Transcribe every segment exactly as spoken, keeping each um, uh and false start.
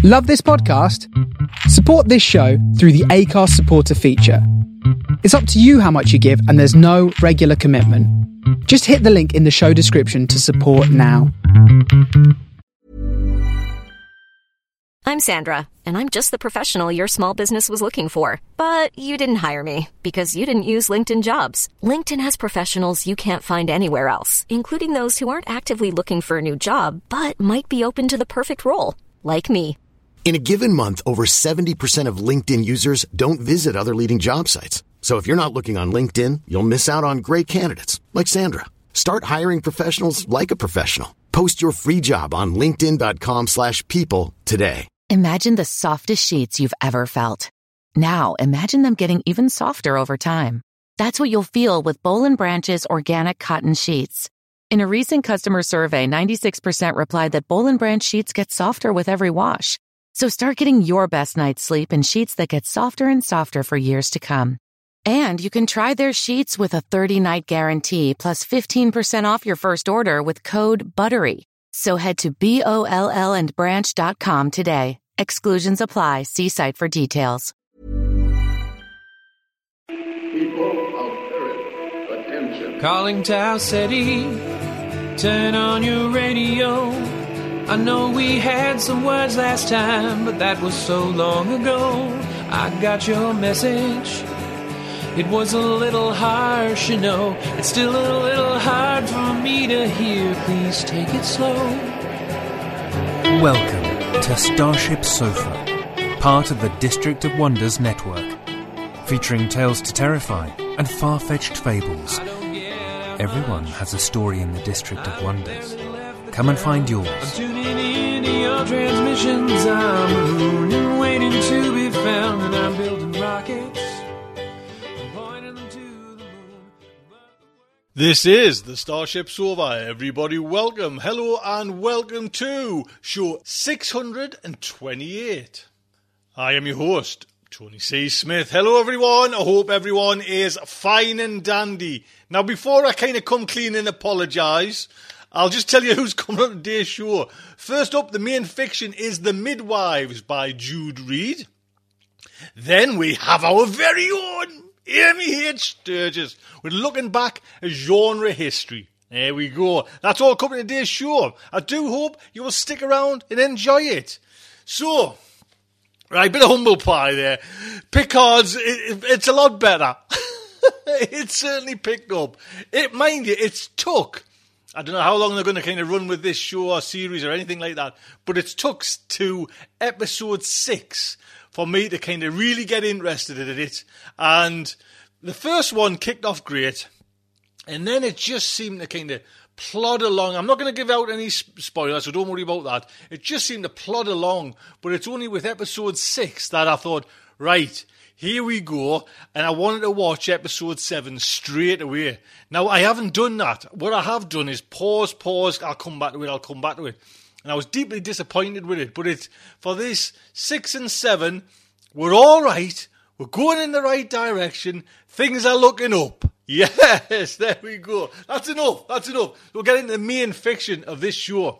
Love this podcast? Support this show through the Acast supporter feature. It's up to you how much you give, and there's no regular commitment. Just hit the link in the show description to support now. I'm Sandra, and I'm just the professional your small business was looking for. But you didn't hire me because you didn't use LinkedIn Jobs. LinkedIn has professionals you can't find anywhere else, including those who aren't actively looking for a new job, but might be open to the perfect role, like me. In a given month, over seventy percent of LinkedIn users don't visit other leading job sites. So if you're not looking on LinkedIn, you'll miss out on great candidates like Sandra. Start hiring professionals like a professional. Post your free job on linkedin.com slash people today. Imagine the softest sheets you've ever felt. Now imagine them getting even softer over time. That's what you'll feel with Boll and Branch's organic cotton sheets. In a recent customer survey, ninety-six percent replied that Boll and Branch sheets get softer with every wash. So start getting your best night's sleep in sheets that get softer and softer for years to come. And you can try their sheets with a thirty-night guarantee plus fifteen percent off your first order with code BUTTERY. So head to B O L L and branch dot com today. Exclusions apply. See site for details. People of Earth, attention. Calling Tau City, turn on your radio. I know we had some words last time, but that was so long ago. I got your message. It was a little harsh, you know. It's still a little hard for me to hear. Please take it slow. Welcome to Starship Sofa, part of the District of Wonders network, featuring tales to terrify and far-fetched fables. Everyone has a story in the District of Wonders. Come and find yours. I'm tuning in to your transmissions. I'm a moon and waiting to be found, and I'm building rockets. This is the Starship Sofa. Everybody welcome, hello and welcome to show six hundred twenty-eight. I am your host, Tony C. Smith. Hello everyone, I hope everyone is fine and dandy. Now before I kind of come clean and apologise, I'll just tell you who's coming on today's show. First up, the main fiction is The Midwives by Jude Reed. Then we have our very own Amy H. Sturgis with Looking Back at Genre History. There we go. That's all coming in today's show. I do hope you will stick around and enjoy it. So, right, bit of humble pie there. Picard's, it, it's a lot better. It's certainly picked up. It, mind you, it's took. I don't know how long they're going to kind of run with this show or series or anything like that, but it's took to episode six for me to kind of really get interested in it. And the first one kicked off great, and then it just seemed to kind of plod along. I'm not going to give out any spoilers, so don't worry about that. It just seemed to plod along, but it's only with episode six that I thought, right, here we go, and I wanted to watch episode seven straight away. Now, I haven't done that. What I have done is pause, pause, I'll come back to it, I'll come back to it. And I was deeply disappointed with it, but it's, for this six and seven, we're all right, we're going in the right direction, things are looking up. Yes, there we go. That's enough, that's enough. We'll get into the main fiction of this show.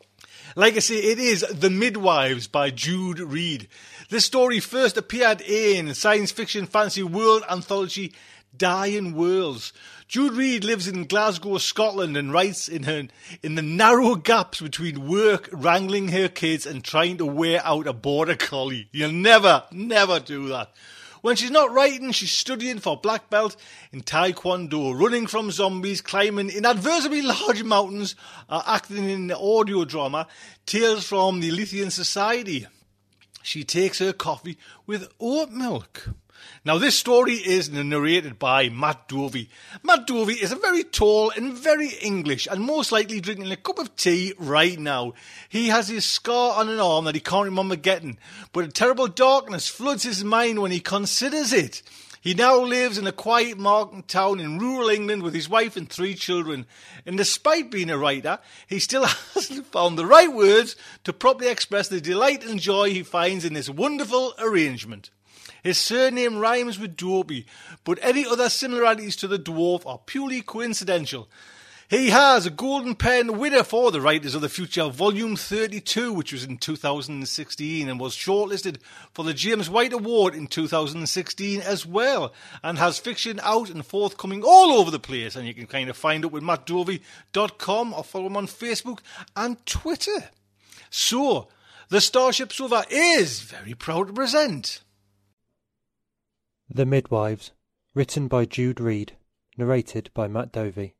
Like I say, it is The Midwives by Jude Reed. This story first appeared in science fiction fantasy world anthology Dying Worlds. Jude Reed lives in Glasgow, Scotland, and writes in her in the narrow gaps between work, wrangling her kids, and trying to wear out a border collie. You'll never, never do that. When she's not writing, she's studying for black belt in Taekwondo, running from zombies, climbing inadvertibly large mountains, or acting in the audio drama Tales from the Lithian Society. She takes her coffee with oat milk. Now, this story is narrated by Matt Dovey. Matt Dovey is a very tall and very English, and most likely drinking a cup of tea right now. He has his scar on an arm that he can't remember getting, but a terrible darkness floods his mind when he considers it. He now lives in a quiet market town in rural England with his wife and three children. And despite being a writer, he still hasn't found the right words to properly express the delight and joy he finds in this wonderful arrangement. His surname rhymes with Dobie, but any other similarities to the dwarf are purely coincidental. He has a Golden Pen winner for The Writers of the Future, Volume thirty-two, which was in two thousand sixteen and was shortlisted for the James White Award in two thousand sixteen as well, and has fiction out and forthcoming all over the place, and you can kind of find it with matt dovey dot com or follow him on Facebook and Twitter. So, the Starship Sofa is very proud to present The Midwives, written by Jude Reed, narrated by Matt Dovey.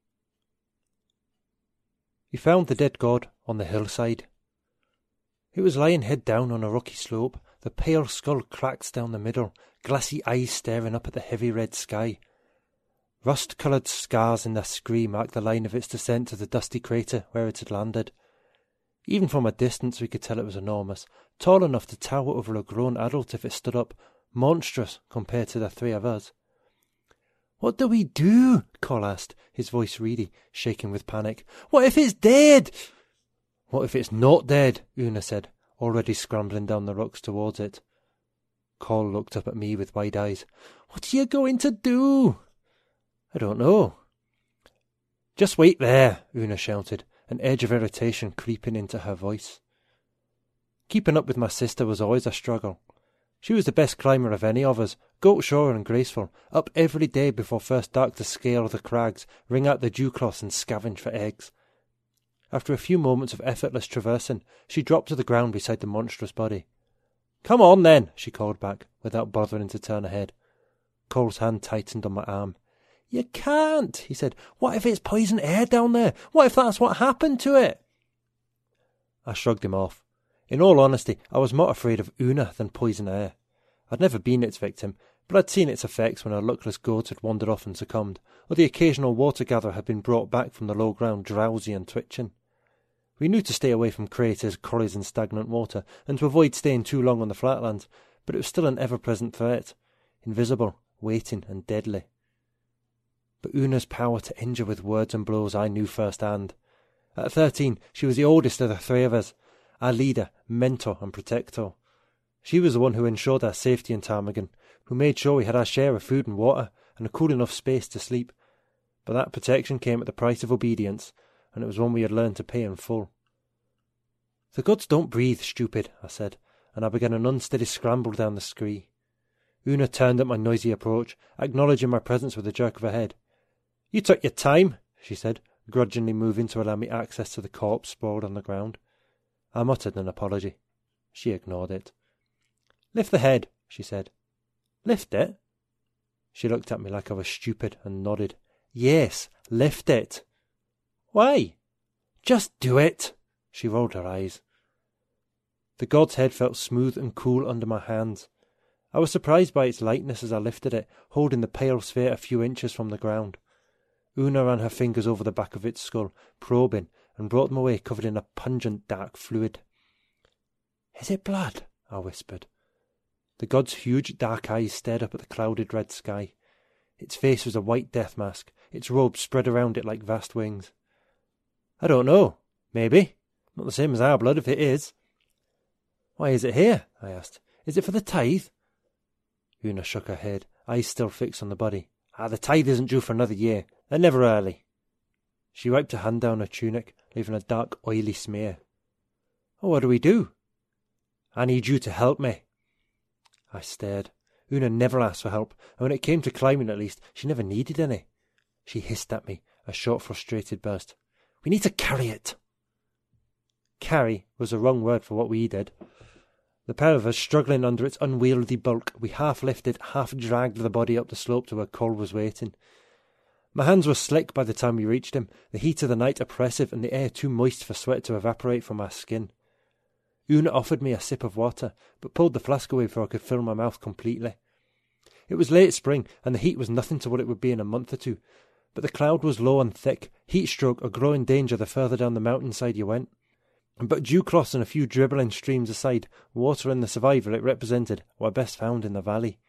We found the dead god on the hillside. It was lying head down on a rocky slope, the pale skull cracked down the middle, glassy eyes staring up at the heavy red sky. Rust-coloured scars in the scree marked the line of its descent to the dusty crater where it had landed. Even from a distance we could tell it was enormous, tall enough to tower over a grown adult if it stood up, monstrous compared to the three of us. "What do we do?" Cole asked, his voice reedy, shaking with panic. "What if it's dead?" "What if it's not dead?" Una said, already scrambling down the rocks towards it. Cole looked up at me with wide eyes. "What are you going to do?" "I don't know." "Just wait there," Una shouted, an edge of irritation creeping into her voice. Keeping up with my sister was always a struggle. She was the best climber of any of us, goat-sure and graceful, up every day before first dark to scale the crags, wring out the dewcloths and scavenge for eggs. After a few moments of effortless traversing, she dropped to the ground beside the monstrous body. "Come on, then," she called back, without bothering to turn her head. Cole's hand tightened on my arm. "You can't," he said. "What if it's poison air down there? What if that's what happened to it?" I shrugged him off. In all honesty, I was more afraid of Una than poison air. I'd never been its victim, but I'd seen its effects when a luckless goat had wandered off and succumbed, or the occasional water-gatherer had been brought back from the low ground drowsy and twitching. We knew to stay away from craters, corries and stagnant water, and to avoid staying too long on the flatlands, but it was still an ever-present threat, invisible, waiting and deadly. But Una's power to injure with words and blows I knew firsthand. At thirteen, she was the oldest of the three of us, our leader, mentor and protector. She was the one who ensured our safety in Ptarmigan, who made sure we had our share of food and water, and a cool enough space to sleep. But that protection came at the price of obedience, and it was one we had learned to pay in full. "The gods don't breathe, stupid," I said, and I began an unsteady scramble down the scree. Una turned at my noisy approach, acknowledging my presence with a jerk of her head. "You took your time," she said, grudgingly moving to allow me access to the corpse sprawled on the ground. I muttered an apology. She ignored it. "Lift the head," she said. "Lift it?" She looked at me like I was stupid and nodded. "Yes, lift it." "Why?" "Just do it." She rolled her eyes. The god's head felt smooth and cool under my hands. I was surprised by its lightness as I lifted it, holding the pale sphere a few inches from the ground. Una ran her fingers over the back of its skull, probing, and brought them away covered in a pungent dark fluid. "Is it blood?" I whispered. The god's huge dark eyes stared up at the clouded red sky. Its face was a white death mask, its robes spread around it like vast wings. "I don't know. Maybe. Not the same as our blood, if it is." "Why is it here?" I asked. "Is it for the tithe?" Una shook her head, eyes still fixed on the body. "Ah, the tithe isn't due for another year. They're never early." She wiped her hand down her tunic, leaving a dark, oily smear. "Oh, what do we do?" "I need you to help me." I stared. Una never asked for help, and when it came to climbing at least, she never needed any. She hissed at me, a short, frustrated burst. "We need to carry it." Carry was the wrong word for what we did. The pair of us, struggling under its unwieldy bulk, we half lifted, half dragged the body up the slope to where Cole was waiting. My hands were slick by the time we reached him, the heat of the night oppressive and the air too moist for sweat to evaporate from our skin. Una offered me a sip of water, but pulled the flask away before I could fill my mouth completely. It was late spring, and the heat was nothing to what it would be in a month or two, but the cloud was low and thick, heat stroke a growing danger the further down the mountainside you went. But dewcloths and a few dribbling streams aside, water and the survival it represented were best found in the valley.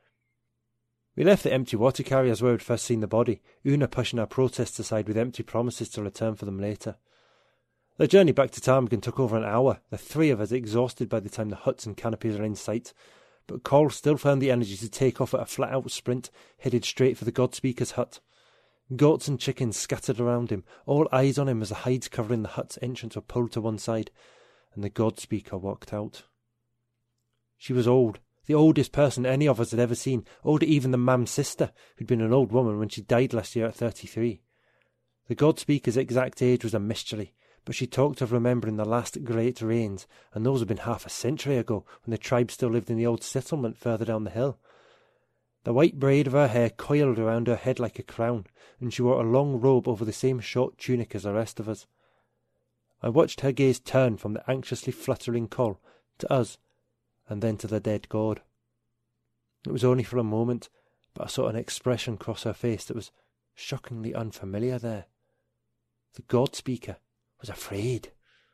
We left the empty water carriers where we'd first seen the body, Una pushing our protests aside with empty promises to return for them later. The journey back to Ptarmigan took over an hour, the three of us exhausted by the time the huts and canopies were in sight, but Cole still found the energy to take off at a flat-out sprint, headed straight for the Godspeaker's hut. Goats and chickens scattered around him, all eyes on him as the hides covering the hut's entrance were pulled to one side, and the God Speaker walked out. She was old, the oldest person any of us had ever seen, older even than Mam's sister, who'd been an old woman when she died last year at thirty-three. The God Speaker's exact age was a mystery, but she talked of remembering the last great rains, and those had been half a century ago, when the tribe still lived in the old settlement further down the hill. The white braid of her hair coiled around her head like a crown, and she wore a long robe over the same short tunic as the rest of us. I watched her gaze turn from the anxiously fluttering call to us, and then to the dead god. It was only for a moment, but I saw an expression cross her face that was shockingly unfamiliar there. The God Speaker was afraid.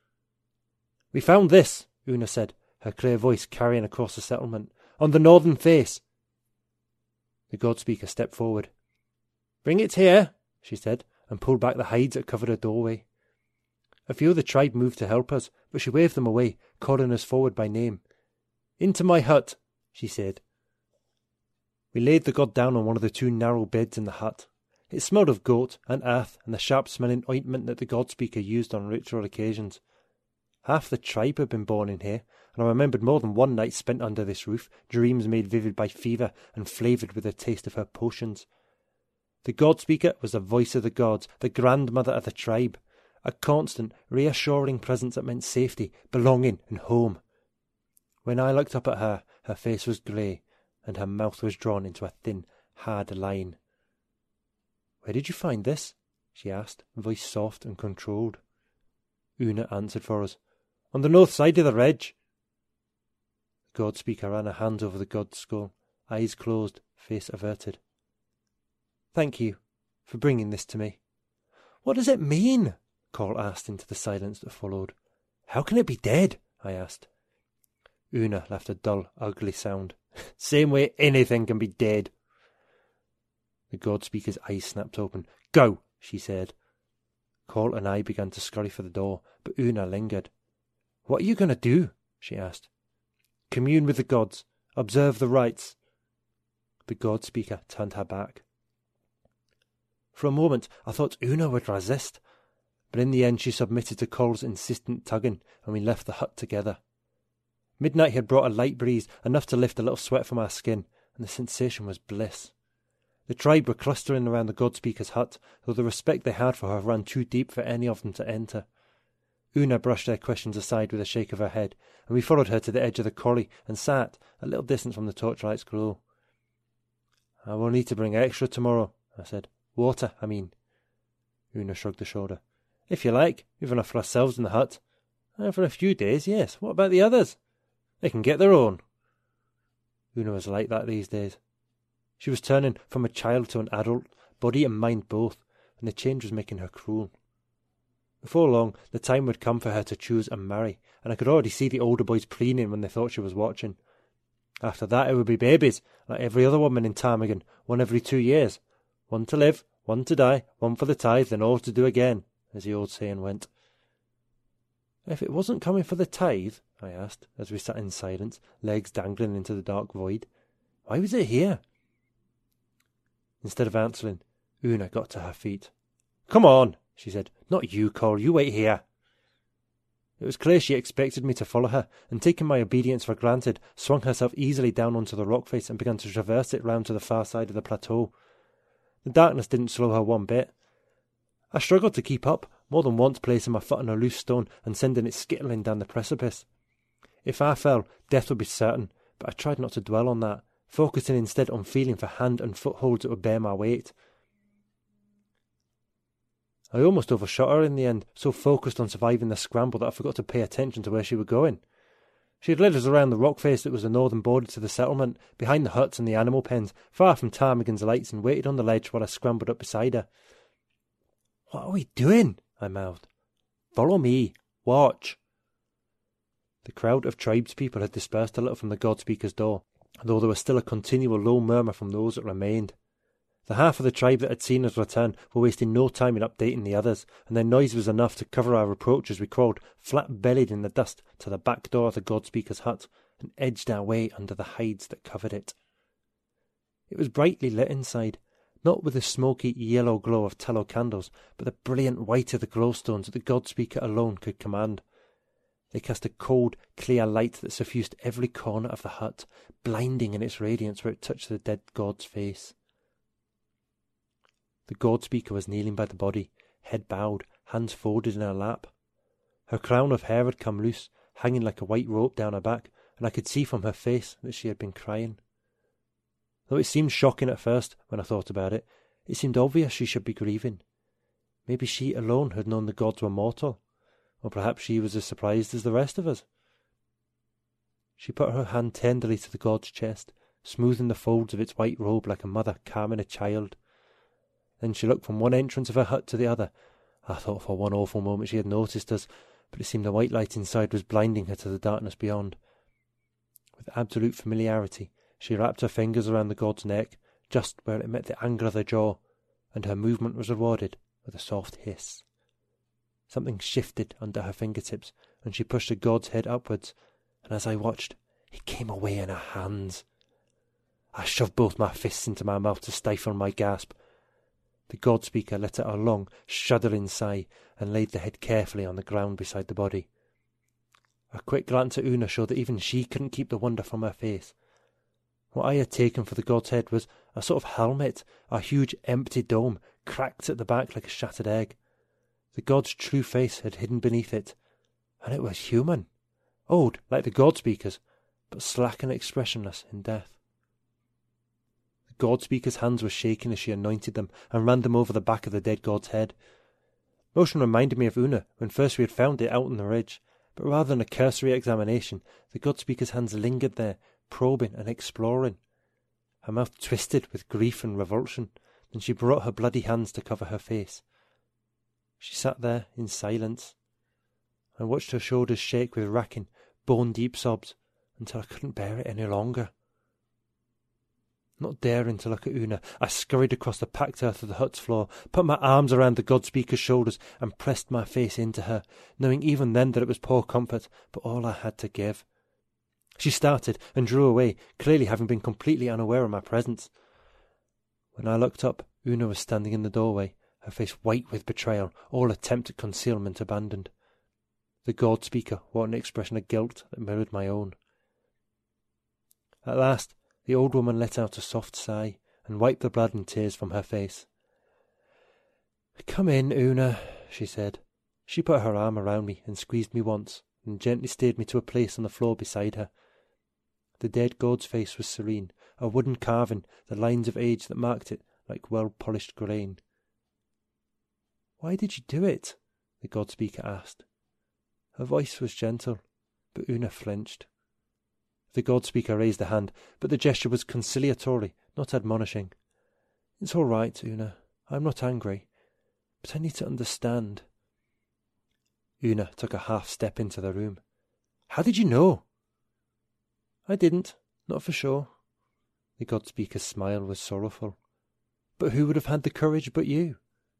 "We found this," Una said, her clear voice carrying across the settlement, "on the northern face." The God Speaker stepped forward. "Bring it here," she said, and pulled back the hides that covered her doorway. A few of the tribe moved to help us, but she waved them away, calling us forward by name. "Into my hut," she said. We laid the god down on one of the two narrow beds in the hut. It smelled of goat and earth and the sharp-smelling ointment that the God Speaker used on ritual occasions. Half the tribe had been born in here, and I remembered more than one night spent under this roof, dreams made vivid by fever and flavoured with the taste of her potions. The God Speaker was the voice of the gods, the grandmother of the tribe, a constant, reassuring presence that meant safety, belonging and home. When I looked up at her, her face was grey, and her mouth was drawn into a thin, hard line. "Where did you find this?" she asked, voice soft and controlled. Una answered for us. "On the north side of the ridge." The God Speaker ran her hands over the god's skull, eyes closed, face averted. "Thank you for bringing this to me." "What does it mean?" Cole asked into the silence that followed. "How can it be dead?" I asked. Una laughed a dull, ugly sound. "Same way anything can be dead." The God Speaker's eyes snapped open. "Go," she said. Cole and I began to scurry for the door, but Una lingered. "What are you going to do?" she asked. "Commune with the gods. Observe the rites." The God Speaker turned her back. For a moment I thought Una would resist, but in the end she submitted to Cole's insistent tugging, and we left the hut together. Midnight had brought a light breeze, enough to lift a little sweat from our skin, and the sensation was bliss. The tribe were clustering around the God Speaker's hut, though the respect they had for her ran too deep for any of them to enter. Una brushed their questions aside with a shake of her head, and we followed her to the edge of the corrie and sat, a little distance from the torchlight's glow. "I will need to bring extra tomorrow," I said. "Water, I mean." Una shrugged a shoulder. "If you like, we've enough for ourselves in the hut." "And for a few days, yes. What about the others?" "They can get their own." Una was like that these days. She was turning from a child to an adult, body and mind both, and the change was making her cruel. Before long, the time would come for her to choose and marry, and I could already see the older boys preening when they thought she was watching. After that, it would be babies, like every other woman in Ptarmigan, one every two years. One to live, one to die, one for the tithe, and all to do again, as the old saying went. "If it wasn't coming for the tithe," I asked, as we sat in silence, legs dangling into the dark void, "why was it here?" Instead of answering, Una got to her feet. "Come on," she said. "Not you, Cole. You wait here." It was clear she expected me to follow her, and taking my obedience for granted, swung herself easily down onto the rock face and began to traverse it round to the far side of the plateau. The darkness didn't slow her one bit. I struggled to keep up, more than once placing my foot on a loose stone and sending it skittling down the precipice. If I fell, death would be certain, but I tried not to dwell on that, focusing instead on feeling for hand and footholds that would bear my weight. I almost overshot her in the end, so focused on surviving the scramble that I forgot to pay attention to where she was going. She had led us around the rock face that was the northern border to the settlement, behind the huts and the animal pens, far from Ptarmigan's lights, and waited on the ledge while I scrambled up beside her. "What are we doing?" I mouthed. "Follow me. Watch." The crowd of tribespeople had dispersed a little from the God Speaker's door, though there was still a continual low murmur from those that remained. The half of the tribe that had seen us return were wasting no time in updating the others, and their noise was enough to cover our approach as we crawled, flat-bellied in the dust, to the back door of the God Speaker's hut, and edged our way under the hides that covered it. It was brightly lit inside. not with the smoky yellow glow of tallow candles, but the brilliant white of the glowstones that the God Speaker alone could command. They cast a cold, clear light that suffused every corner of the hut, blinding in its radiance where it touched the dead God's face. The God Speaker was kneeling by the body, head bowed, hands folded in her lap. Her crown of hair had come loose, hanging like a white rope down her back, and I could see from her face that she had been crying. Though it seemed shocking at first, when I thought about it, it seemed obvious she should be grieving. Maybe she alone had known the gods were mortal, or perhaps she was as surprised as the rest of us. She put her hand tenderly to the god's chest, smoothing the folds of its white robe like a mother calming a child. Then she looked from one entrance of her hut to the other. I thought for one awful moment she had noticed us, but it seemed the white light inside was blinding her to the darkness beyond. With absolute familiarity, she wrapped her fingers around the god's neck, just where it met the angle of the jaw, and her movement was rewarded with a soft hiss. Something shifted under her fingertips, and she pushed the god's head upwards, and as I watched, it came away in her hands. I shoved both my fists into my mouth to stifle my gasp. The God Speaker let out a long, shuddering sigh, and laid the head carefully on the ground beside the body. A quick glance at Una showed that even she couldn't keep the wonder from her face. What I had taken for the god's head was a sort of helmet, a huge empty dome, cracked at the back like a shattered egg. The god's true face had hidden beneath it, and it was human, old like the God Speaker's, but slack and expressionless in death. The God Speaker's hands were shaking as she anointed them and ran them over the back of the dead god's head. Motion reminded me of Una when first we had found it out on the ridge, but rather than a cursory examination, the God Speaker's hands lingered there, probing and exploring. Her mouth twisted with grief and revulsion, then she brought her bloody hands to cover her face. She sat there in silence. I watched her shoulders shake with racking, bone-deep sobs until I couldn't bear it any longer. Not daring to look at Una, I scurried across the packed earth of the hut's floor, put my arms around the God Speaker's shoulders, and pressed my face into her, knowing even then that it was poor comfort, but all I had to give. She started and drew away, clearly having been completely unaware of my presence. When I looked up, Una was standing in the doorway, her face white with betrayal, all attempt at concealment abandoned. The God Speaker wore an expression of guilt that mirrored my own. At last, the old woman let out a soft sigh and wiped the blood and tears from her face. "Come in, Una," she said. She put her arm around me and squeezed me once, and gently steered me to a place on the floor beside her. The dead god's face was serene, a wooden carving, the lines of age that marked it like well-polished grain. "Why did you do it?" the God Speaker asked. Her voice was gentle, but Una flinched. The God Speaker raised a hand, but the gesture was conciliatory, not admonishing. "It's all right, Una. I'm not angry. But I need to understand." Una took a half step into the room. "How did you know?" "I didn't, not for sure." The God Speaker's smile was sorrowful. "But who would have had the courage but you?"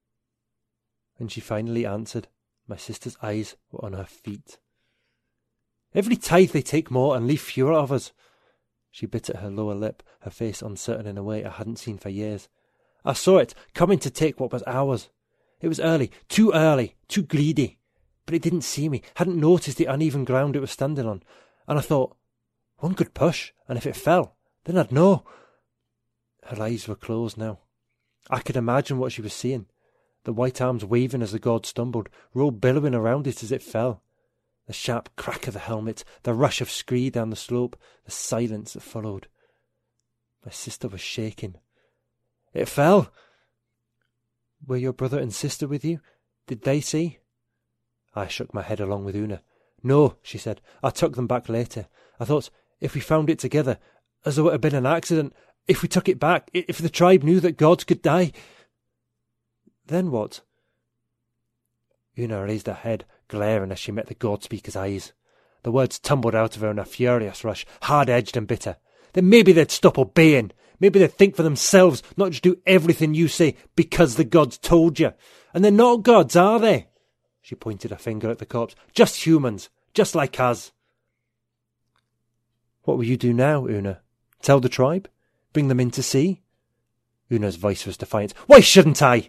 When she finally answered, my sister's eyes were on her feet. "Every tithe they take more and leave fewer of us." She bit at her lower lip, her face uncertain in a way I hadn't seen for years. "I saw it, coming to take what was ours. It was early, too early, too greedy. But it didn't see me, hadn't noticed the uneven ground it was standing on. And I thought, one could push, and if it fell, then I'd know." Her eyes were closed now. I could imagine what she was seeing. The white arms waving as the god stumbled, robe billowing around it as it fell. The sharp crack of the helmet, the rush of scree down the slope, the silence that followed. My sister was shaking. "It fell." "Were your brother and sister with you? Did they see?" I shook my head along with Una. "No," she said. "I took them back later. I thought, if we found it together, as though it had been an accident, if we took it back, if the tribe knew that gods could die." "Then what?" Una raised her head, glaring as she met the God Speaker's eyes. The words tumbled out of her in a furious rush, hard-edged and bitter. "Then maybe they'd stop obeying. Maybe they'd think for themselves, not just do everything you say because the gods told you. And they're not gods, are they?" She pointed a finger at the corpse. "Just humans, just like us." "What will you do now, Una? Tell the tribe? Bring them in to see?" Una's voice was defiant. Why shouldn't I?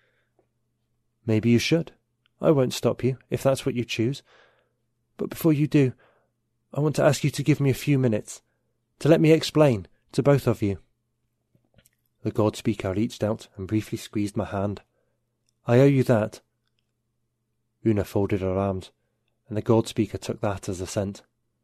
Maybe you should. I won't stop you, if that's what you choose. But before you do, I want to ask you to give me a few minutes, to let me explain to both of you. The God Speaker reached out and briefly squeezed my hand. I owe you that. Una folded her arms, and the God Speaker took that as assent.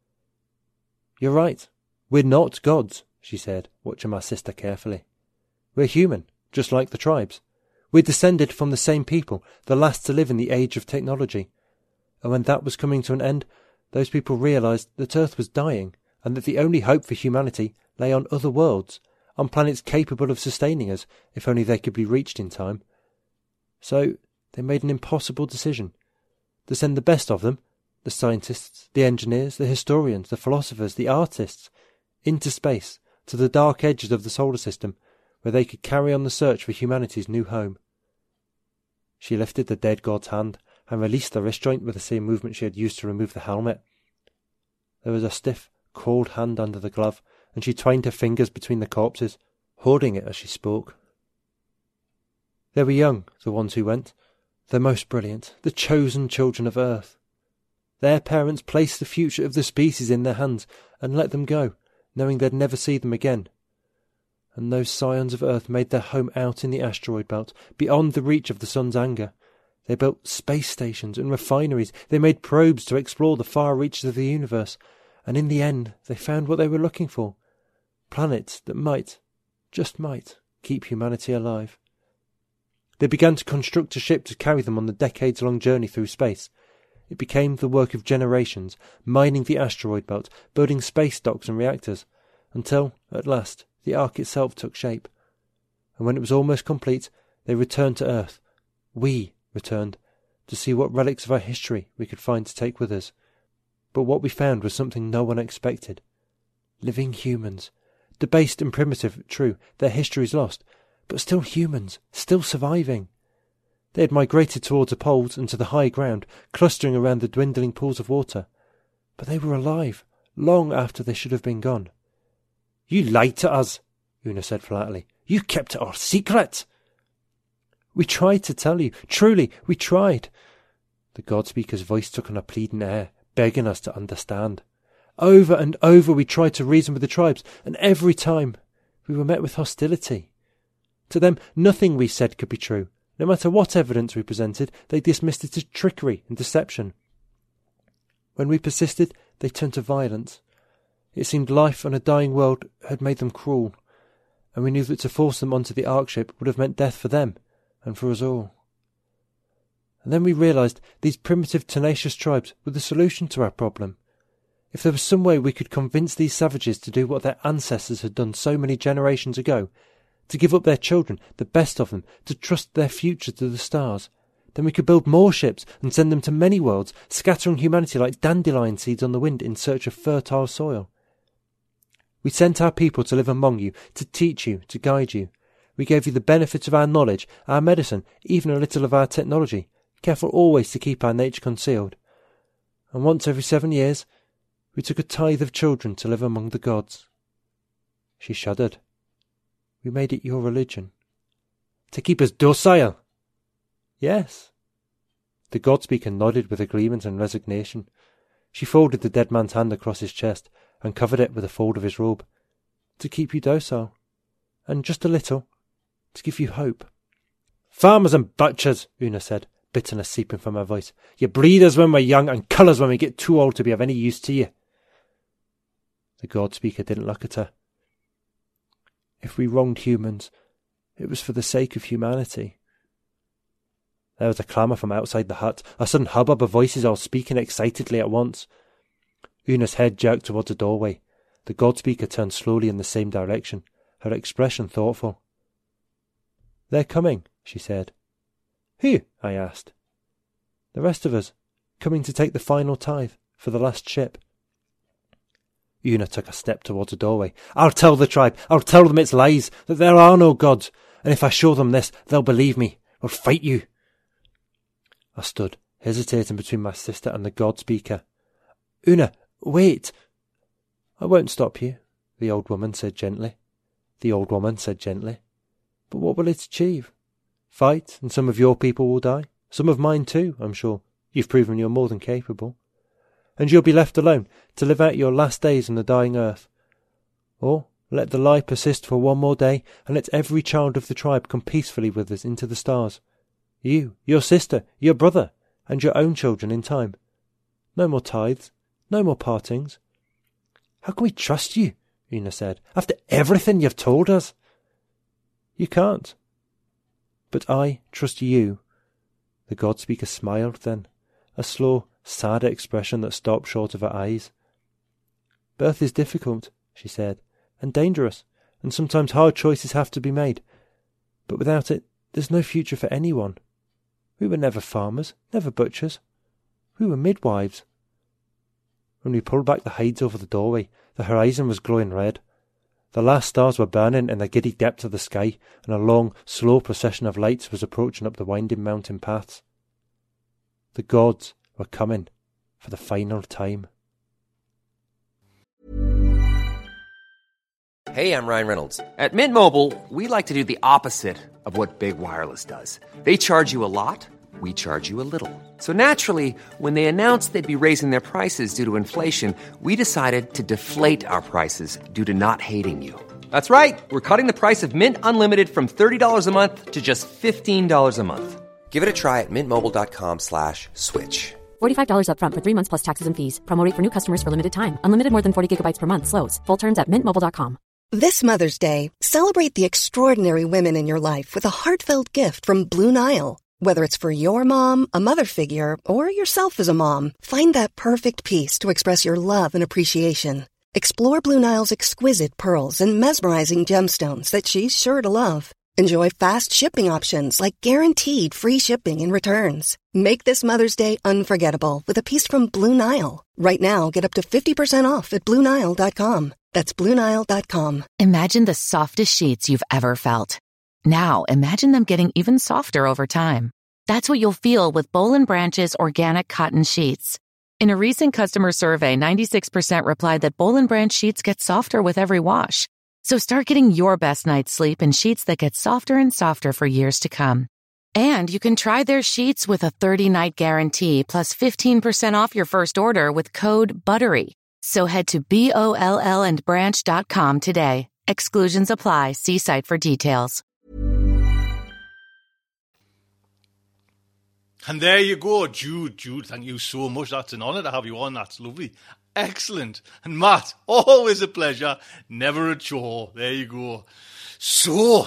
You're right. We're not gods, she said, watching my sister carefully. We're human, just like the tribes. We're descended from the same people, the last to live in the age of technology. And when that was coming to an end, those people realised that Earth was dying, and that the only hope for humanity lay on other worlds, on planets capable of sustaining us, if only they could be reached in time. So they made an impossible decision, to send the best of them, the scientists, the engineers, the historians, the philosophers, the artists, into space, to the dark edges of the solar system, where they could carry on the search for humanity's new home. She lifted the dead god's hand and released the wrist joint with the same movement she had used to remove the helmet. There was a stiff, cold hand under the glove, and she twined her fingers between the corpses, holding it as she spoke. They were young, the ones who went, the most brilliant, the chosen children of Earth. Their parents placed the future of the species in their hands and let them go, knowing they'd never see them again. And those scions of Earth made their home out in the asteroid belt, beyond the reach of the sun's anger. They built space stations and refineries. They made probes to explore the far reaches of the universe. And in the end, they found what they were looking for. Planets that might, just might, keep humanity alive. They began to construct a ship to carry them on the decades-long journey through space. It became the work of generations, mining the asteroid belt, building space docks and reactors, until, at last, the Ark itself took shape. And when it was almost complete, they returned to Earth. We returned, to see what relics of our history we could find to take with us. But what we found was something no one expected. Living humans. Debased and primitive, true, their history's lost, but still humans, still surviving. They had migrated towards the poles and to the high ground, clustering around the dwindling pools of water. But they were alive, long after they should have been gone. You lied to us, Una said flatly. You kept it our secret. We tried to tell you. Truly, we tried. The God Speaker's voice took on a pleading air, begging us to understand. Over and over we tried to reason with the tribes, and every time we were met with hostility. To them, nothing we said could be true. No matter what evidence we presented, they dismissed it as trickery and deception. When we persisted, they turned to violence. It seemed life on a dying world had made them cruel, and we knew that to force them onto the Ark ship would have meant death for them, and for us all. And then we realised these primitive, tenacious tribes were the solution to our problem. If there was some way we could convince these savages to do what their ancestors had done so many generations ago, to give up their children, the best of them, to trust their future to the stars, then we could build more ships and send them to many worlds, scattering humanity like dandelion seeds on the wind in search of fertile soil. We sent our people to live among you, to teach you, to guide you. We gave you the benefits of our knowledge, our medicine, even a little of our technology, careful always to keep our nature concealed. And once every seven years, we took a tithe of children to live among the gods. She shuddered. We made it your religion. To keep us docile? Yes. The God Speaker nodded with agreement and resignation. She folded the dead man's hand across his chest and covered it with a fold of his robe. To keep you docile. And just a little, to give you hope. Farmers and butchers, Una said, bitterness seeping from her voice. You breed us when we're young and cull us when we get too old to be of any use to you. The God Speaker didn't look at her. If we wronged humans, it was for the sake of humanity. There was a clamour from outside the hut, a sudden hubbub of voices all speaking excitedly at once. Una's head jerked towards the doorway. The God Speaker turned slowly in the same direction, her expression thoughtful. They're coming, she said. Who? I asked. The rest of us, coming to take the final tithe for the last ship. Una took a step towards the doorway. I'll tell the tribe, I'll tell them it's lies, that there are no gods, and if I show them this, they'll believe me, or fight you. I stood, hesitating between my sister and the God Speaker. Una, wait. I won't stop you, the old woman said gently. The old woman said gently. But what will it achieve? Fight, and some of your people will die. Some of mine too, I'm sure. You've proven you're more than capable. And you'll be left alone to live out your last days on the dying earth. Or let the lie persist for one more day, and let every child of the tribe come peacefully with us into the stars. You, your sister, your brother, and your own children in time. No more tithes, no more partings. How can we trust you, Una said, after everything you've told us? You can't. But I trust you. The God Speaker smiled then, a slow, sad expression that stopped short of her eyes. Birth is difficult, she said, and dangerous, and sometimes hard choices have to be made. But without it, there's no future for anyone. We were never farmers, never butchers. We were midwives. When we pulled back the hides over the doorway, the horizon was glowing red. The last stars were burning in the giddy depths of the sky, and a long, slow procession of lights was approaching up the winding mountain paths. The gods were coming for the final time. Hey, I'm Ryan Reynolds. At Mint Mobile, we like to do the opposite of what Big Wireless does. They charge you a lot, we charge you a little. So naturally, when they announced they'd be raising their prices due to inflation, we decided to deflate our prices due to not hating you. That's right. We're cutting the price of Mint Unlimited from thirty dollars a month to just fifteen dollars a month. Give it a try at mintmobile.com slash switch. forty-five dollars up front for three months plus taxes and fees. Promo rate for new customers for limited time. Unlimited more than forty gigabytes per month. Slows full terms at mint mobile dot com. This Mother's Day, celebrate the extraordinary women in your life with a heartfelt gift from Blue Nile. Whether it's for your mom, a mother figure, or yourself as a mom, find that perfect piece to express your love and appreciation. Explore Blue Nile's exquisite pearls and mesmerizing gemstones that she's sure to love. Enjoy fast shipping options like guaranteed free shipping and returns. Make this Mother's Day unforgettable with a piece from Blue Nile. Right now, get up to fifty percent off at blue nile dot com. That's blue nile dot com. Imagine the softest sheets you've ever felt. Now, imagine them getting even softer over time. That's what you'll feel with Boll and Branch's organic cotton sheets. In a recent customer survey, ninety-six percent replied that Boll and Branch sheets get softer with every wash. So start getting your best night's sleep in sheets that get softer and softer for years to come. And you can try their sheets with a thirty-night guarantee plus fifteen percent off your first order with code BUTTERY. So head to B O L L and branch dot com today. Exclusions apply. See site for details. And there you go, Jude. Jude, thank you so much. That's an honour to have you on. That's lovely. Excellent. And Matt, always a pleasure, never a chore. There you go. So,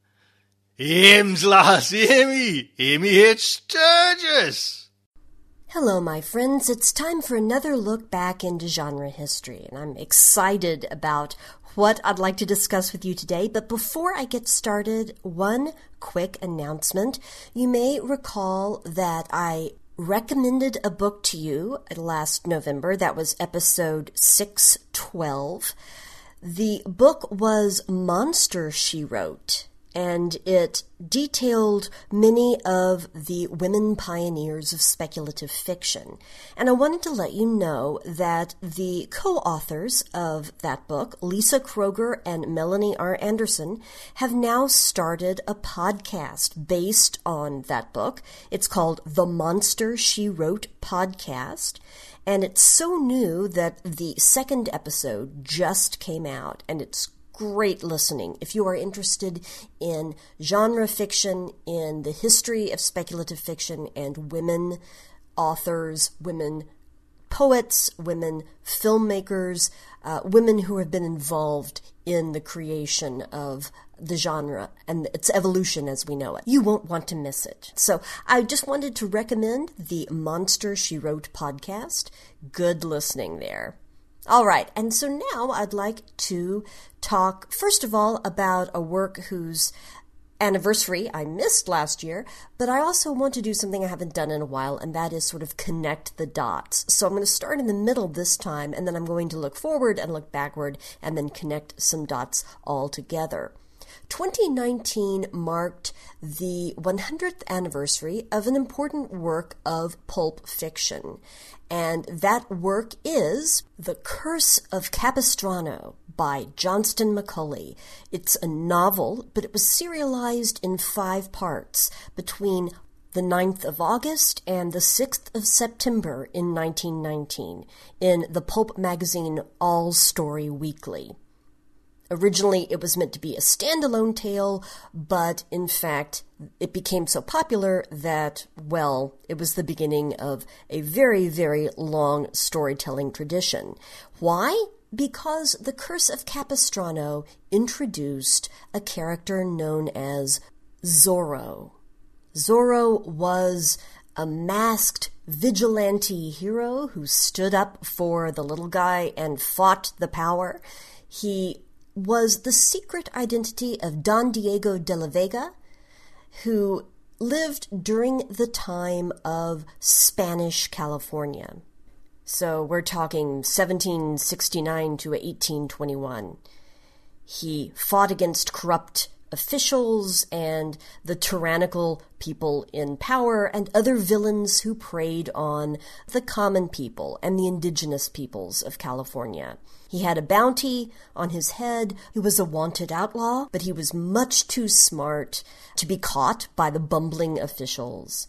Ames lass, Amy. Amy H. Sturgis. Hello, my friends. It's time for another look back into genre history, and I'm excited about what I'd like to discuss with you today. But before I get started, one quick announcement. You may recall that I recommended a book to you last November. That was episode six twelve. The book was Monster, She Wrote, and it detailed many of the women pioneers of speculative fiction. And I wanted to let you know that the co-authors of that book, Lisa Kroger and Melanie R. Anderson, have now started a podcast based on that book. It's called The Monster, She Wrote Podcast. And it's so new that the second episode just came out, and it's great listening. If you are interested in genre fiction, in the history of speculative fiction, and women authors, women poets, women filmmakers, uh, women who have been involved in the creation of the genre and its evolution as we know it, you won't want to miss it. So I just wanted to recommend the Monster, She Wrote podcast. Good listening there. All right, and so now I'd like to talk, first of all, about a work whose anniversary I missed last year, but I also want to do something I haven't done in a while, and that is sort of connect the dots. So I'm going to start in the middle this time, and then I'm going to look forward and look backward, and then connect some dots all together. twenty nineteen marked the one hundredth anniversary of an important work of pulp fiction, and that work is The Curse of Capistrano by Johnston McCulley. It's a novel, but it was serialized in five parts between the ninth of August and the sixth of September in nineteen nineteen in the pulp magazine All Story Weekly. Originally, it was meant to be a standalone tale, but in fact, it became so popular that, well, it was the beginning of a very, very long storytelling tradition. Why? Because The Curse of Capistrano introduced a character known as Zorro. Zorro was a masked vigilante hero who stood up for the little guy and fought the power. He was the secret identity of Don Diego de la Vega, who lived during the time of Spanish California. So we're talking seventeen sixty-nine to eighteen twenty-one. He fought against corrupt officials and the tyrannical people in power and other villains who preyed on the common people and the indigenous peoples of California. He had a bounty on his head. He was a wanted outlaw, but he was much too smart to be caught by the bumbling officials.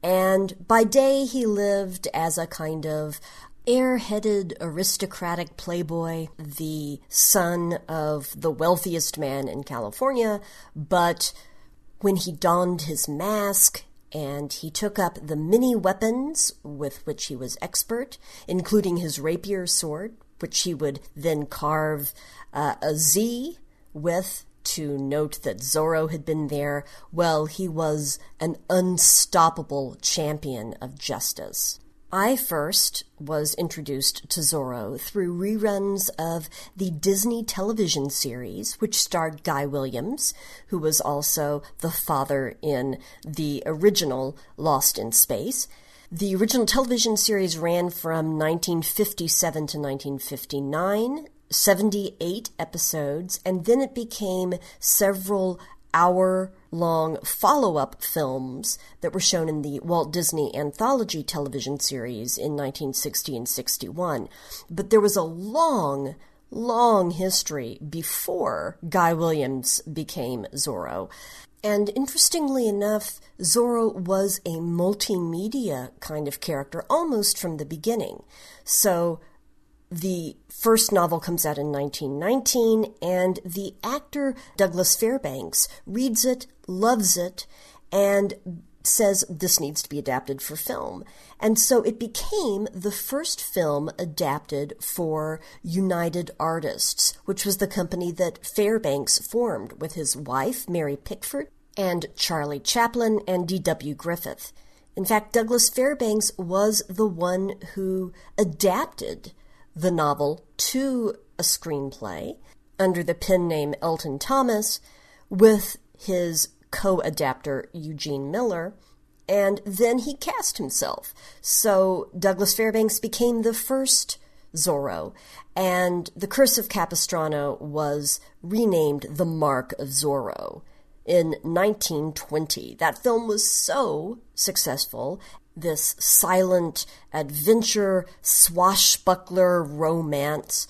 And by day he lived as a kind of air-headed aristocratic playboy, the son of the wealthiest man in California, but when he donned his mask and he took up the many weapons with which he was expert, including his rapier sword, which he would then carve uh, a Z with to note that Zorro had been there, well, he was an unstoppable champion of justice. I first was introduced to Zorro through reruns of the Disney television series, which starred Guy Williams, who was also the father in the original Lost in Space. The original television series ran from nineteen fifty-seven to nineteen fifty-nine, seventy-eight episodes, and then it became several hour-long follow-up films that were shown in the Walt Disney Anthology television series in nineteen sixty and sixty-one. But there was a long, long history before Guy Williams became Zorro. And interestingly enough, Zorro was a multimedia kind of character almost from the beginning. So the first novel comes out in nineteen nineteen, and the actor Douglas Fairbanks reads it, loves it, and says this needs to be adapted for film. And so it became the first film adapted for United Artists, which was the company that Fairbanks formed with his wife, Mary Pickford, and Charlie Chaplin and D W Griffith. In fact, Douglas Fairbanks was the one who adapted the novel to a screenplay under the pen name Elton Thomas with his co-adapter Eugene Miller, and then he cast himself. So Douglas Fairbanks became the first Zorro, and The Curse of Capistrano was renamed The Mark of Zorro in nineteen twenty. That film was so successful, this silent adventure, swashbuckler romance,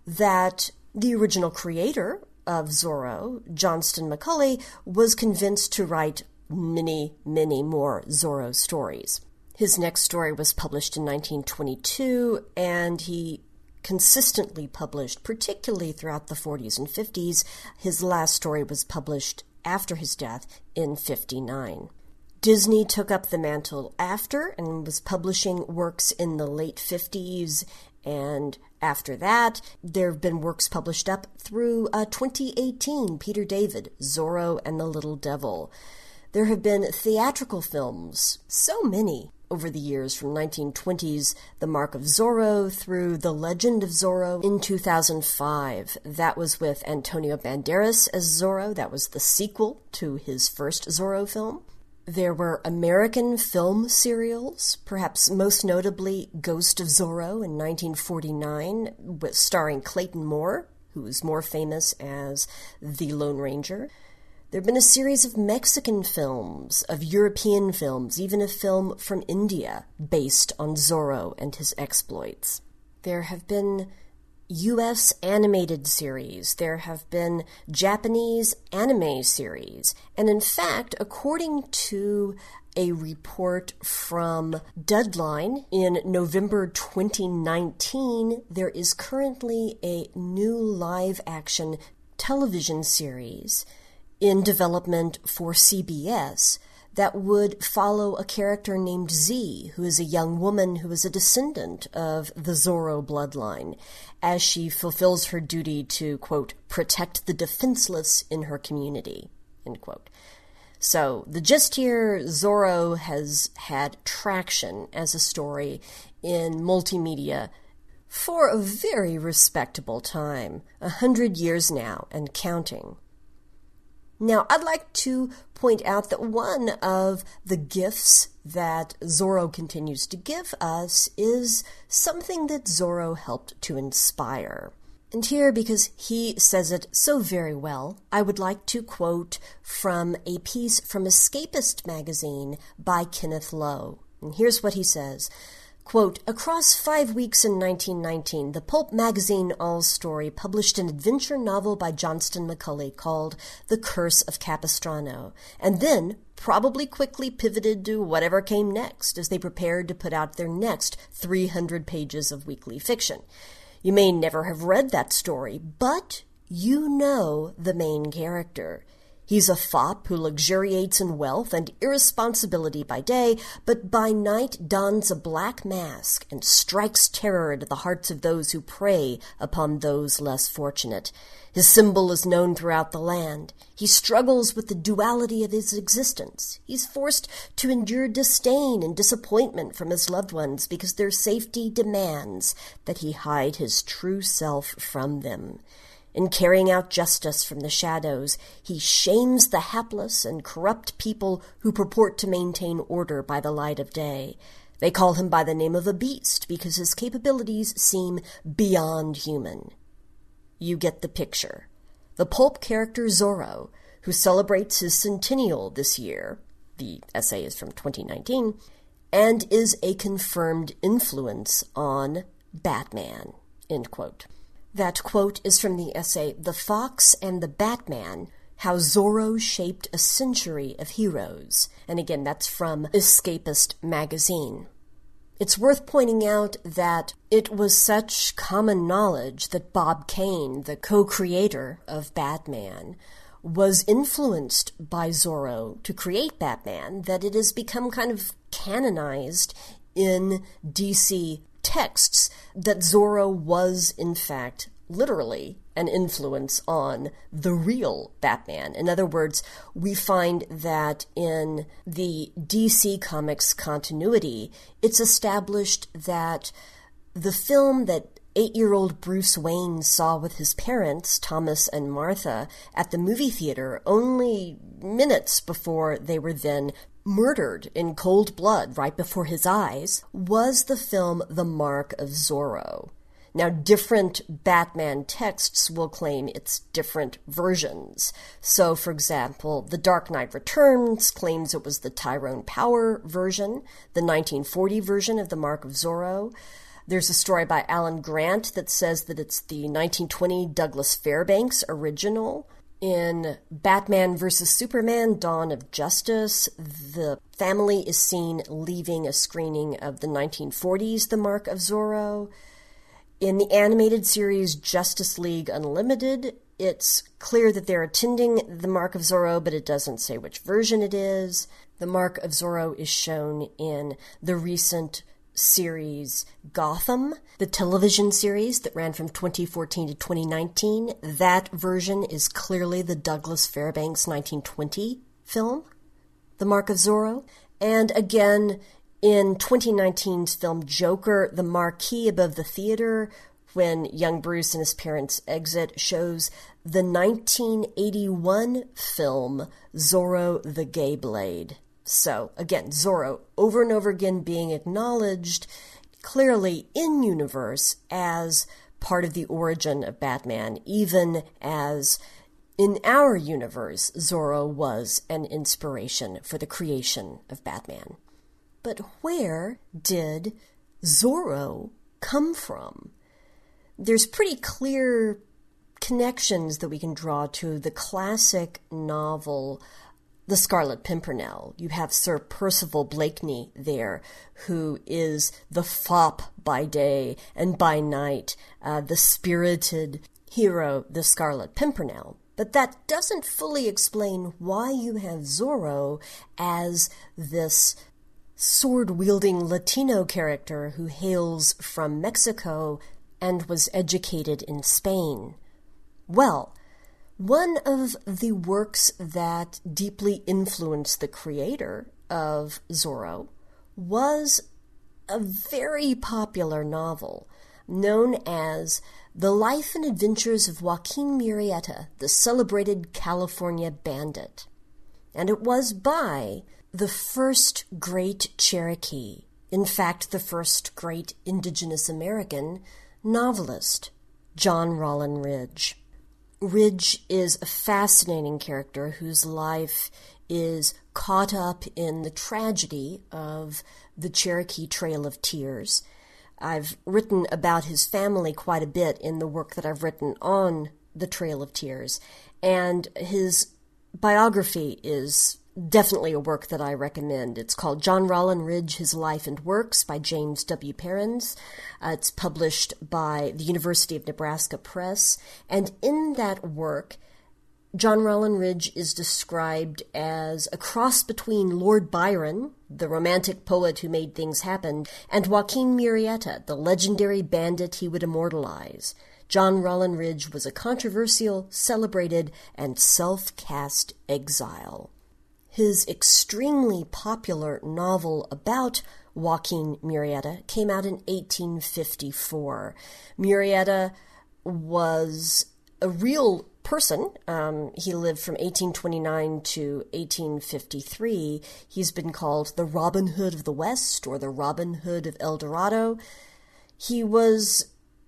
that the original creator of Zorro, Johnston McCulley, was convinced to write many, many more Zorro stories. His next story was published in nineteen twenty-two, and he consistently published, particularly throughout the forties and fifties. His last story was published after his death in fifty-nine. Disney took up the mantle after and was publishing works in the late fifties, and after that, there have been works published up through uh, twenty eighteen, Peter David, Zorro and the Little Devil. There have been theatrical films, so many, over the years, from nineteen twenties, The Mark of Zorro, through The Legend of Zorro in two thousand five. That was with Antonio Banderas as Zorro. That was the sequel to his first Zorro film. There were American film serials, perhaps most notably Ghost of Zorro in nineteen forty-nine, with starring Clayton Moore, who is more famous as the Lone Ranger. There have been a series of Mexican films, of European films, even a film from India based on Zorro and his exploits. There have been U S animated series. There have been Japanese anime series. And in fact, according to a report from Deadline in November twenty nineteen, there is currently a new live-action television series in development for C B S that would follow a character named Z, who is a young woman who is a descendant of the Zorro bloodline, as she fulfills her duty to, quote, protect the defenseless in her community, end quote. So the gist here, Zorro has had traction as a story in multimedia for a very respectable time, a hundred years now and counting. Now, I'd like to point out that one of the gifts that Zorro continues to give us is something that Zorro helped to inspire. And here, because he says it so very well, I would like to quote from a piece from Escapist magazine by Kenneth Lowe. And here's what he says. Quote, across five weeks in nineteen nineteen, the pulp magazine All Story published an adventure novel by Johnston McCulley called The Curse of Capistrano, and then probably quickly pivoted to whatever came next as they prepared to put out their next three hundred pages of weekly fiction. You may never have read that story, but you know the main character. He's a fop who luxuriates in wealth and irresponsibility by day, but by night dons a black mask and strikes terror into the hearts of those who prey upon those less fortunate. His symbol is known throughout the land. He struggles with the duality of his existence. He's forced to endure disdain and disappointment from his loved ones because their safety demands that he hide his true self from them. In carrying out justice from the shadows, he shames the hapless and corrupt people who purport to maintain order by the light of day. They call him by the name of a beast because his capabilities seem beyond human. You get the picture. The pulp character Zorro, who celebrates his centennial this year, the essay is from twenty nineteen, and is a confirmed influence on Batman, end quote. That quote is from the essay The Fox and the Batman, How Zorro Shaped a Century of Heroes. And again, that's from Escapist magazine. It's worth pointing out that it was such common knowledge that Bob Kane, the co-creator of Batman, was influenced by Zorro to create Batman, that it has become kind of canonized in D C texts that Zorro was, in fact, literally an influence on the real Batman. In other words, we find that in the D C Comics continuity, it's established that the film that eight-year-old Bruce Wayne saw with his parents, Thomas and Martha, at the movie theater only minutes before they were then murdered in cold blood right before his eyes, was the film The Mark of Zorro. Now, different Batman texts will claim it's different versions. So, for example, The Dark Knight Returns claims it was the Tyrone Power version, the nineteen forty version of The Mark of Zorro. There's a story by Alan Grant that says that it's the nineteen twenty Douglas Fairbanks original. In Batman versus Superman, Dawn of Justice, the family is seen leaving a screening of the nineteen forties The Mark of Zorro. In the animated series Justice League Unlimited, it's clear that they're attending the Mark of Zorro, but it doesn't say which version it is. The Mark of Zorro is shown in the recent series Gotham, the television series that ran from twenty fourteen to twenty nineteen. That version is clearly the Douglas Fairbanks nineteen twenty film, The Mark of Zorro. And again, in twenty nineteen's film Joker, the marquee above the theater, when young Bruce and his parents exit, shows the nineteen eighty-one film Zorro the Gay Blade. So, again, Zorro over and over again being acknowledged clearly in-universe as part of the origin of Batman, even as in our universe, Zorro was an inspiration for the creation of Batman. But where did Zorro come from? there's pretty clear connections that we can draw to the classic novel The Scarlet Pimpernel. You have Sir Percival Blakeney there, who is the fop by day and by night, uh, the spirited hero, the Scarlet Pimpernel. But that doesn't fully explain why you have Zorro as this sword-wielding Latino character who hails from Mexico and was educated in Spain. Well, one of the works that deeply influenced the creator of Zorro was a very popular novel known as The Life and Adventures of Joaquin Murrieta, the Celebrated California Bandit. And it was by the first great Cherokee, in fact, the first great indigenous American novelist, John Rollin Ridge. Ridge is a fascinating character whose life is caught up in the tragedy of the Cherokee Trail of Tears. I've written about his family quite a bit in the work that I've written on the Trail of Tears, and his biography is definitely a work that I recommend. It's called John Rollin Ridge, His Life and Works by James W. Perrins. Uh, it's published by the University of Nebraska Press, and in that work, John Rollin Ridge is described as a cross between Lord Byron, the romantic poet who made things happen, and Joaquin Murrieta, the legendary bandit he would immortalize. John Rollin Ridge was a controversial, celebrated, and self-cast exile. His extremely popular novel about Joaquin Murrieta came out in eighteen fifty-four. Murrieta was a real person. Um, he lived from eighteen twenty-nine to eighteen fifty-three. He's been called the Robin Hood of the West or the Robin Hood of El Dorado. He was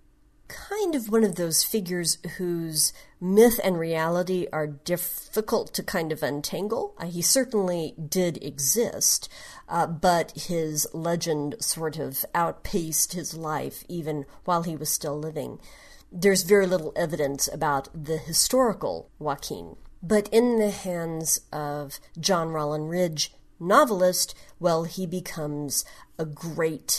kind of one of those figures whose myth and reality are difficult to kind of untangle. Uh, he certainly did exist, uh, but his legend sort of outpaced his life even while he was still living. There's very little evidence about the historical Joaquin. But in the hands of John Rollin Ridge, novelist, well, he becomes a great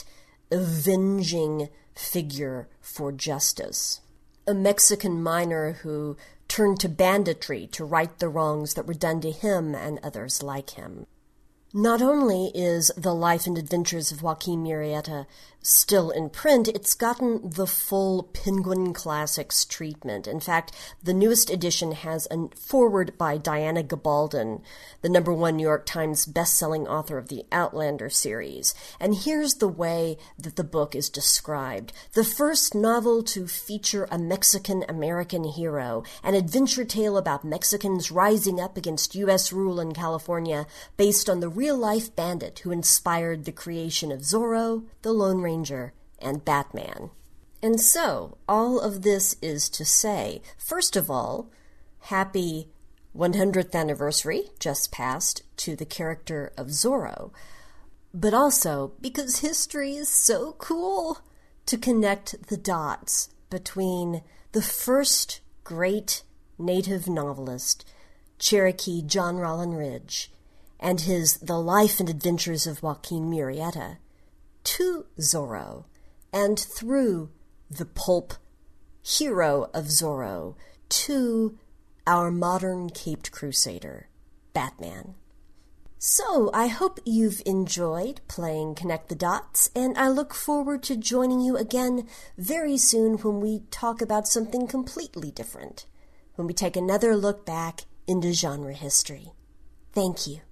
avenging figure for justice. A Mexican miner who turned to banditry to right the wrongs that were done to him and others like him. Not only is The Life and Adventures of Joaquin Murrieta still in print, it's gotten the full Penguin Classics treatment. In fact, the newest edition has a foreword by Diana Gabaldon, the number one New York Times best-selling author of the Outlander series. And here's the way that the book is described. The first novel to feature a Mexican-American hero, an adventure tale about Mexicans rising up against U S rule in California based on the real-life bandit who inspired the creation of Zorro, the Lone Ranger, and Batman. And so, all of this is to say, first of all, happy one hundredth anniversary, just passed, to the character of Zorro, but also because history is so cool to connect the dots between the first great native novelist, Cherokee John Rollin Ridge, and his The Life and Adventures of Joaquin Murrieta, to Zorro, and through the pulp hero of Zorro, to our modern caped crusader, Batman. So, I hope you've enjoyed playing Connect the Dots, and I look forward to joining you again very soon when we talk about something completely different, when we take another look back into genre history. Thank you.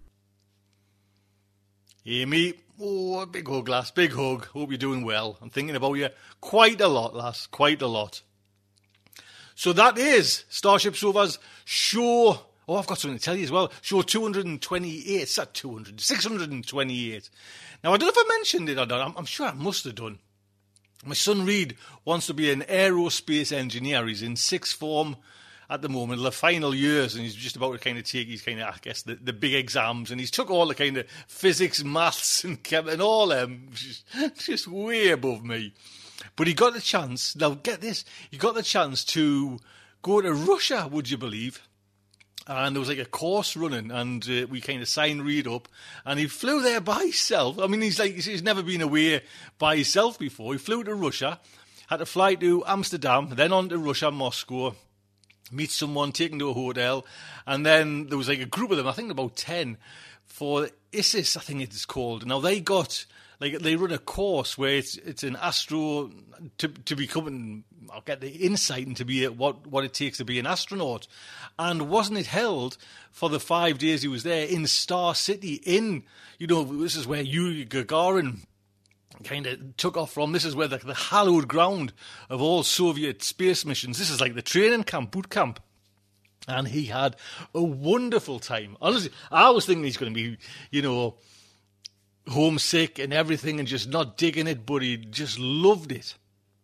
Amy, oh, big hug, lass, big hug. Hope you're doing well. I'm thinking about you quite a lot, lass, quite a lot. So that is Starship Sofa's show. Oh, I've got something to tell you as well. Show two hundred twenty-eight. It's not two hundred, six hundred twenty-eight. Now, I don't know if I mentioned it or not. I'm, I'm sure I must have done. My son Reed wants to be an aerospace engineer. He's in sixth form at the moment, the final years, and he's just about to kind of take his kind of, I guess, the, the big exams, and he's took all the kind of physics, maths, and chem, and all them, just, just way above me. But he got the chance, now get this, he got the chance to go to Russia, would you believe? And there was like a course running, and uh, we kind of signed Reed up, and he flew there by himself. I mean, he's like he's never been away by himself before. He flew to Russia, had to fly to Amsterdam, then on to Russia, Moscow, meet someone, take him to a hotel, and then there was like a group of them, I think about ten, for ISIS, I think it's called. Now they got like they run a course where it's it's an astro to to become. I'll get the insight into be a, what what it takes to be an astronaut. And wasn't it held for the five days he was there in Star City? In, you know, this is where Yuri Gagarin kind of took off from. This is where the, the hallowed ground of all Soviet space missions. This is like the training camp, boot camp. And he had a wonderful time. Honestly, I was thinking he's going to be, you know, homesick and everything and just not digging it, but he just loved it.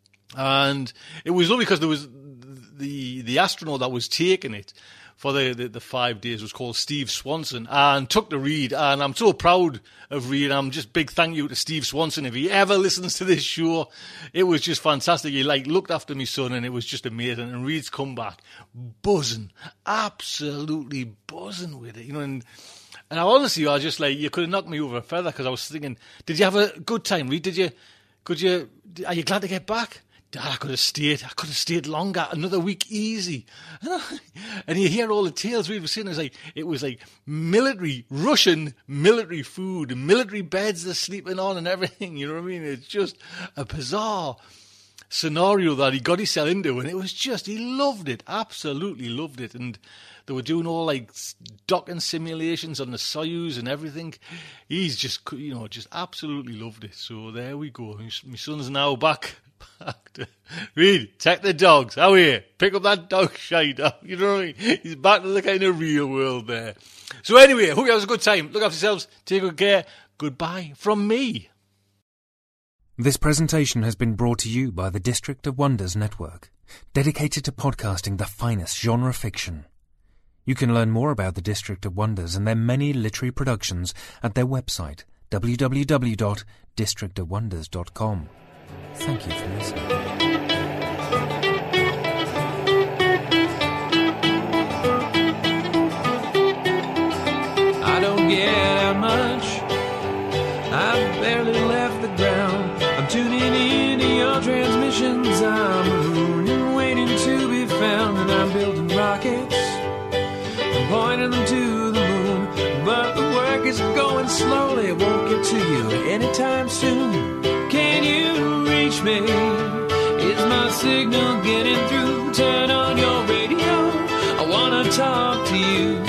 And it was lovely because there was the the astronaut that was taking it for the, the, the five days was called Steve Swanson, and took the Reed, and I'm so proud of Reed. I'm just big thank you to Steve Swanson. If he ever listens to this show, it was just fantastic. He like looked after my son, and it was just amazing. And Reed's come back buzzing, absolutely buzzing with it, you know. And and I honestly, I was just like, you could have knocked me over a feather, because I was thinking, did you have a good time, Reed? Did you? Could you? Are you glad to get back? Dad, I could have stayed. I could have stayed longer. Another week, easy. And you hear all the tales we were saying. It was like it was like military, Russian military food, military beds they're sleeping on, and everything. You know what I mean? It's just a bizarre scenario that he got himself into, and it was just he loved it, absolutely loved it. And they were doing all like docking simulations on the Soyuz and everything. He's just, you know, just absolutely loved it. So there we go. My son's now back. Back to Reed, take the dogs. How are you? Pick up that dog shite up. You know what I mean? He's back to the kind of real world there. So anyway, hope you have a good time. Look after yourselves. Take good care. Goodbye from me. This presentation has been brought to you by the District of Wonders Network, dedicated to podcasting the finest genre fiction. You can learn more about the District of Wonders and their many literary productions at their website, w w w dot district of wonders dot com. Thank you for listening. I don't get out much. I've barely left the ground. I'm tuning in to your transmissions. I'm mooning, waiting to be found. And I'm building rockets, I'm pointing them to the moon. But the work is going slowly. It won't get to you anytime soon. Can you reach me? Is my signal getting through? Turn on your radio, I wanna talk to you.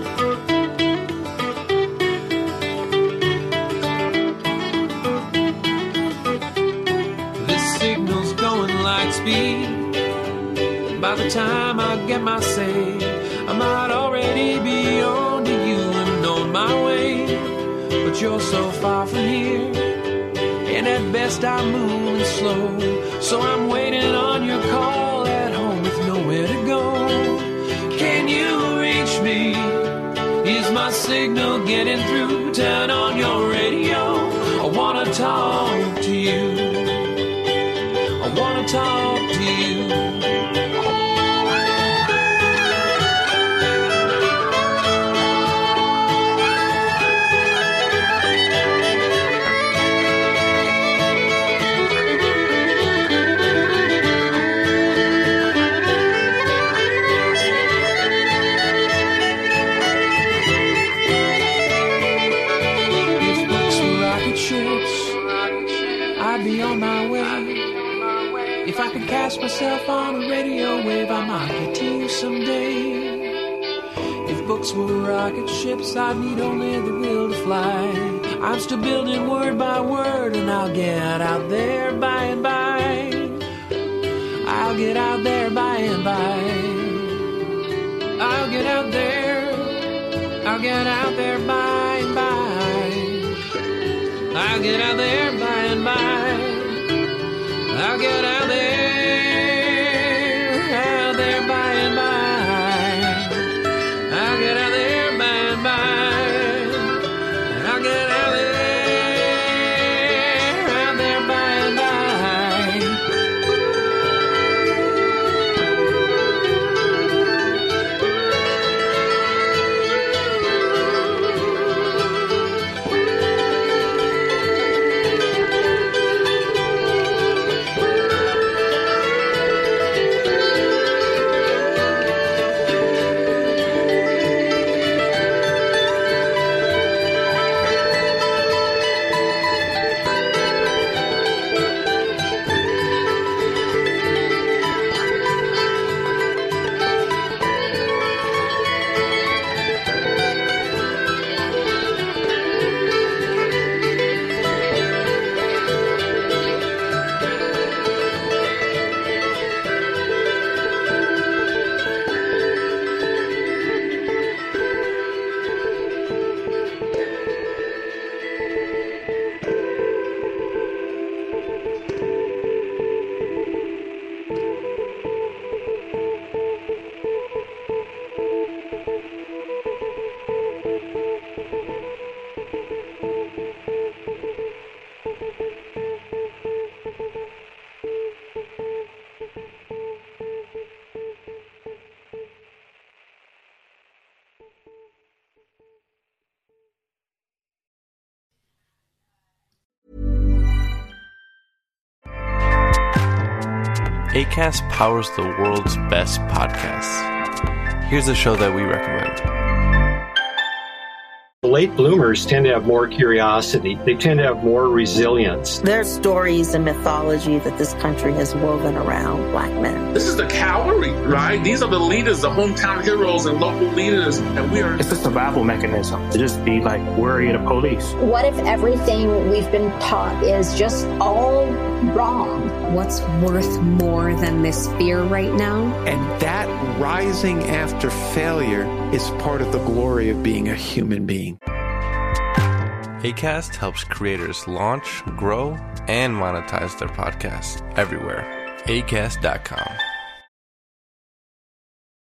This signal's going light speed. By the time I get my say, I might already be on to you and on my way. But you're so far from here, and at best I'm moving slow. So I'm waiting on your call at home with nowhere to go. Can you reach me? Is my signal getting through? Turn on your radio, I wanna talk to you. I wanna talk to you. If I could cast myself on a radio wave, I might get to you someday. If books were rocket ships, I'd need only the will to fly. I'm still building word by word, and I'll get out there by and by. I'll get out there by and by. I'll get out there. I'll get out there by and by. I'll get out there by and by. I'll get out there, out there by and by. I'll get out there by and by. I'll get out there, out there by and by. Acast powers the world's best podcasts. Here's a show that we recommend. Late bloomers tend to have more curiosity. They tend to have more resilience. There are stories and mythology that this country has woven around black men. This is the cavalry, right? These are the leaders, the hometown heroes and local leaders. And we are. It's a survival mechanism to just be like worried of police. What if everything we've been taught is just all wrong? What's worth more than this fear right now? And that rising after failure is part of the glory of being a human being. Acast helps creators launch, grow, and monetize their podcasts everywhere. Acast dot com.